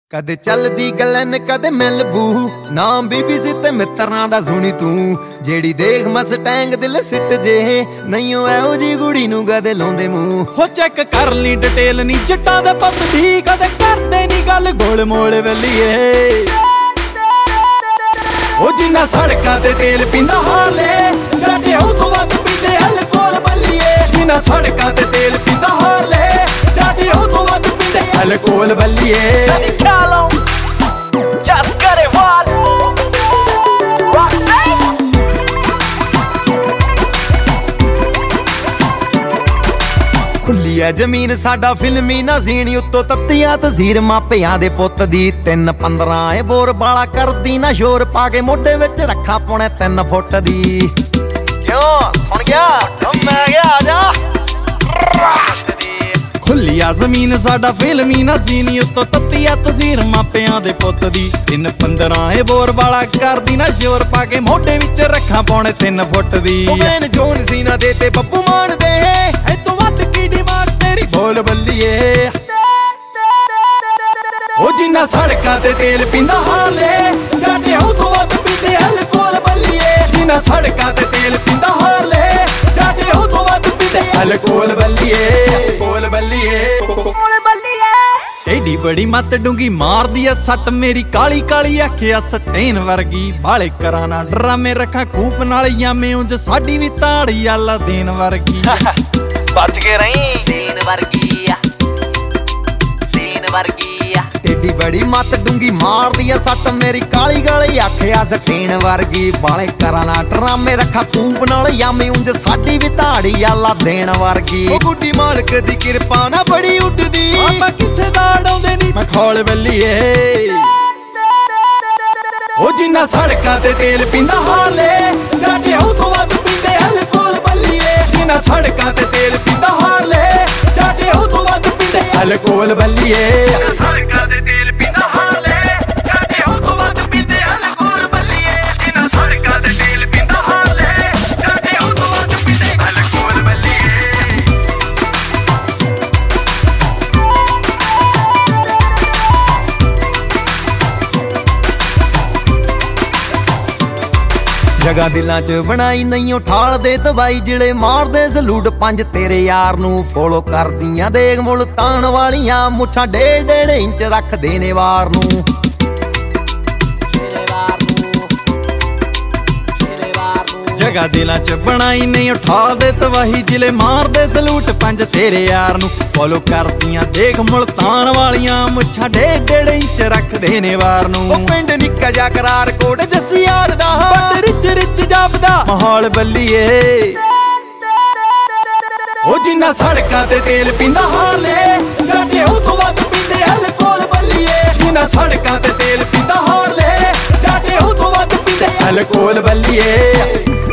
ਕਦੇ ਚੱਲਦੀ ਗਲਨ ਕਦੇ ਮਿਲਬੂ ਨਾਮ BBC ਤੇ ਮਿੱਤਰਾਂ ਦਾ ਸੁਣੀ ਤੂੰ ਜਿਹੜੀ ਦੇਖ ਮਸਟੈਂਗ ਦਿਲ ਸਿੱਟ ਜੇ ਨਹੀਂ ਓ ਐਹੋ ਜੀ ਕੁੜੀ ਨੂੰ ਕਦੇ ਲਾਉਂਦੇ ਮੂੰਹ ਹੋ ਚੈੱਕ ਕਰ ਲਈ ਡਿਟੇਲ ਨਹੀਂ ਜੱਟਾਂ ਦੇ ਪੁੱਤ ਦੀ ਕਦੇ ਕਰਦੇ ਨਹੀਂ ਗੱਲ ਗੋਲ ਮੋਲ ਵੇਲੀਏ ਉਹ ਜਿੰਨਾ ਸੜਕਾਂ ਤੇ ਤੇਲ ਪੀਂਦਾ ਹਾਲੇ ਜਾਟੇ ਉਹ ਤੋਂ ਵੱਧ ਪੀਂਦੇ ਅਲਕੋਹਲ ਬੱਲੀਏ ਜਿੰਨਾ ਸੜਕਾਂ ਤੇ ਤੇਲ ਪੀਂਦਾ ਹਾਲੇ ਜਾਟੇ ਉਹ ਤੋਂ ਵੱਧ ਪੀਂਦੇ ਅਲਕੋਹਲ ਬੱਲੀਏ Sunny Carlo, just got it wild. Roxanne. ਖੁੱਲੀ ਐ ਜ਼ਮੀਨ ਸਾਡਾ ਫਿਲਮੀ ਨਾ ਸੀਣੀ ਉੱਤੋਂ ਤੱਤੀਆਂ ਤਜ਼ੀਰ ਮਾਪਿਆਂ ਦੇ ਪੁੱਤ ਦੀ 3-15 ਏ ਬੋਰ ਬਾਲਾ ਕਰਦੀ ਨਾ ਸ਼ੋਰ ਪਾ ਕੇ ਮੋਢੇ ਵਿੱਚ ਰੱਖਾ ਪੌਣੇ 3 ਫੁੱਟ ਦੀ ਕਿਉਂ ਸੁਣ ਗਿਆ ਮੈਂ ਗਿਆ ਆ ਜਾ ਖੁੱਲੀ ਆ ਜ਼ਮੀਨ ਸਾਡਾ ਫਿਲਮੀ ਨਾ ਸੀਨੀ ਉੱਤੋਂ ਤੱਤੀਆ ਤਜ਼ੀਰ ਮਾਪਿਆਂ ਦੇ ਪੁੱਤ ਦੀ 3-15 ਏ ਬੋਰ ਵਾਲਾ ਕਰਦੀ ਨਾ ਸ਼ੋਰ ਪਾ ਕੇ ਮੋਢੇ ਵਿੱਚ ਰੱਖਾਂ ਪੌਣੇ 3 ਫੁੱਟ ਦੀ ਉਹ ਮੈਨ ਜੋਨ ਸੀਨਾ ਦੇ ਤੇ ਬੱਬੂ ਮਾਨ ਦੇ ਐ ਤੋਂ ਵੱਧ ਕੀ ਡਿਮਾਂਡ ਤੇਰੀ ਬੋਲ ਬੱਲੀਏ ਉਹ ਜਿੰਨਾ ਸੜਕਾਂ ਤੇ ਤੇਲ ਪੀਂਦਾ ਹਾਲੇ ਜਾਟੇ ਉਹ ਤੋਂ ਵੱਧ ਪੀਂਦੇ ਅਲਕੋਹਲ ਬੱਲੀਏ ਜਿੰਨਾ ਸੜਕਾਂ ਤੇ ਤੇਲ ਪੀਂਦਾ ਹਾਲੇ ਜਾਟੇ ਉਹ ਤੋਂ ਵੱਧ ਪੀਂਦੇ ਅਲਕੋਹਲ ਬੱਲੀਏ ਬੋਲ ਬੱਲੀਏ ਏਡੀ ਬੜੀ ਮੱਤ ਡੂੰਗੀ ਮਾਰਦੀ ਐ ਸੱਟ ਮੇਰੀ ਕਾਲੀ ਕਾਲੀ ਆਖਿਆ ਸਟੇਨ ਵਰਗੀ ਬਾਲੇ ਕਰਾਂ ਨਾ ਡਰਾਮੇ ਰੱਖਾਂ ਕੂਪ ਨਾਲ ਯਾਮੇ ਉਂਝ ਸਾਡੀ ਵੀ ਤਾੜੀ ਆਲਾ ਦੇਣ ਵਰਗੀ ਬਚ ਕੇ ਰਹੀ ਦੇਨ ਵਰਗੀ ਆ ਦੇਨ ਵਰਗੀ ਆ ਤੇਡੀ ਬੜੀ ਮੱਤ ਡੂੰਗੀ ਮਾਰਦੀ ਐ ਸੱਟ ਮੇਰੀ ਕਾਲੀ ਕਾਲੀ ਆਖਿਆ ਸਟੇਨ ਵਰਗੀ ਬਾਲੇ ਕਰਾਂ ਨਾ ਡਰਾਮੇ ਰੱਖਾਂ ਕੂਪ ਨਾਲ ਯਾਮੇ ਉਂਝ ਸਾਡੀ ਵੀ ਤਾੜੀ ਆਲਾ ਦੇਣ ਵਰਗੀ ਉਹ ਗੁੱਡੀ ਮਾਲਕ ਦੀ ਕਿਰਪਾ ਨਾ ਬੜੀ ਉੱਡਦੀ ਆਪਾਂ ਕਿਸੇ ਦਾ ਅੜਾਉਂਦੇ ਨਹੀਂ ਮਖੌਲ ਬੱਲੀਏ ਉਹ ਜਿੰਨਾ ਸੜਕਾਂ ਤੇ ਤੇਲ ਪੀਂਦਾ ਹਾਲੇ ਜਾਟੇ ਉਹ ਤੋਂ ਵੱਧ ਪੀਂਦੇ ਅਲਕੋਹਲ ਬੱਲੀਏ ਜਿੰਨਾ ਸੜਕਾਂ ਤੇ ਤੇਲ ਪੀਂਦਾ ਹਾਲੇ ਜਾਟੇ ਉਹ ਤੋਂ ਵੱਧ ਪੀਂਦੇ ਅਲਕੋਹਲ ਬੱਲੀਏ ਸੜਕਾਂ ਤੇ ਤੇਲ ਪੀਂਦਾ ਹਾਲੇ ਜਾਟੇ ਉਹ ਤੋਂ ਵੱਧ ਪੀਂਦੇ ਅਲਕੋਹਲ ਬੱਲੀਏ ਜਿੰਨਾ ਸੜਕਾਂ ਤੇ ਤੇਲ ਪੀਂਦਾ ਹਾਲੇ ਜਾਟੇ ਉਹ ਤੋਂ ਵੱਧ ਪੀਂਦੇ ਅਲਕੋਹਲ ਬੱਲੀਏ ਜਗਾ ਦਿਲਾਂ 'ਚ ਬਣਾਈ ਨਹੀਂ ਉਠਾਲ ਦੇ ਦਵਾਈ ਜਿਹੜੇ ਮਾਰਦੇ ਸਲੂਟ 5 ਤੇਰੇ ਯਾਰ ਨੂੰ ਫੋਲੋ ਕਰਦੀਆਂ ਦੇਖ ਮੁਲਤਾਨ ਵਾਲੀਆਂ ਮੁੱਛਾਂ 1.5 ਇੰਚ ਰੱਖਦੇ ਨੇ ਵਾਰ ਨੂੰ ਜਗਾ ਦਿਲਾਂ ਚ ਬਣਾਈ ਨਹੀਂ ਉਠਾ ਦੇ ਤਵਾਹੀ ਜ਼ਿਲੇ ਮਾਰਦੇ ਸਲੂਟ 5 ਤੇਰੇ ਯਾਰ ਨੂੰ ਫੋਲੋ ਕਰਦੀਆਂ ਦੇਖ ਮੁਲਤਾਨ ਵਾਲੀਆਂ ਮੁੱਛਾਂ 1.5 ਇੰਚ ਰੱਖਦੇ ਨੇ ਵਾਰ ਨੂੰ ਉਹ ਪਿੰਡ ਨਿੱਕਾ ਜਾ ਕਰਾਰ ਕੋਟ ਜੱਸੀ ਯਾਰ ਦਾ ਬੱਟ ਰਿਚ ਰਿਚ ਜਾਪਦਾ ਮਾਹੌਲ ਬੱਲੀਏ ਉਹ ਜਿੰਨਾ ਸੜਕਾਂ ਤੇ ਤੇਲ ਪੀਂਦਾ ਹਾਲੇ ਜਾਟੇ ਉਹ ਤੋਂ ਵੱਧ ਪੀਂਦੇ ਅਲਕੋਹਲ ਬੱਲੀਏ ਜਿੰਨਾ ਸੜਕਾਂ ਤੇ ਤੇਲ ਪੀਂਦਾ ਹਾਲੇ ਜਾਟੇ ਉਹ ਤੋਂ ਵੱਧ ਪੀਂਦੇ ਅਲਕੋਹਲ ਬੱਲੀਏ